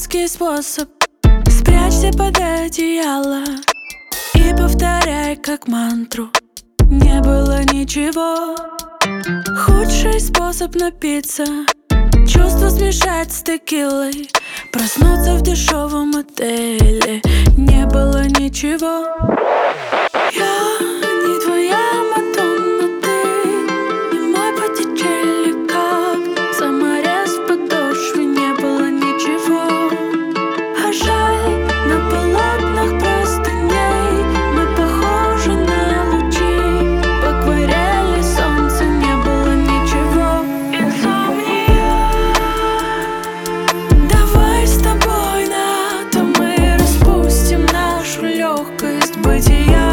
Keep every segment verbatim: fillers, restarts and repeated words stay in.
дурацкий способ. Спрячься под одеяло и повторяй как мантру: не было ничего. Худший способ напиться, чувства смешать с текилой, проснуться в дешевом отеле. Не было ничего. Я не твоя Мадонна, ты не мой Боттичелли, как саморез в подошве. Не было ничего. А жаль, на полотнах простыней мы похожи на лучи в акварели солнца. Не было ничего. Инсомния. Давай с тобой на то мы распустим нашу легкость бытия.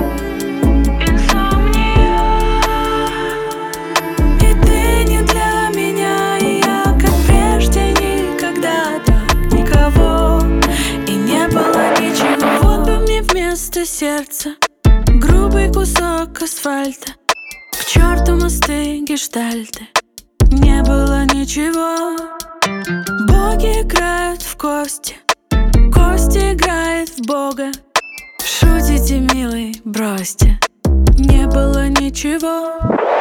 Вместо сердца грубый кусок асфальта, к черту мосты, гештальты. Не было ничего. Боги играют в кости, кости играет в Бога. Шутите, милый, бросьте. Не было ничего.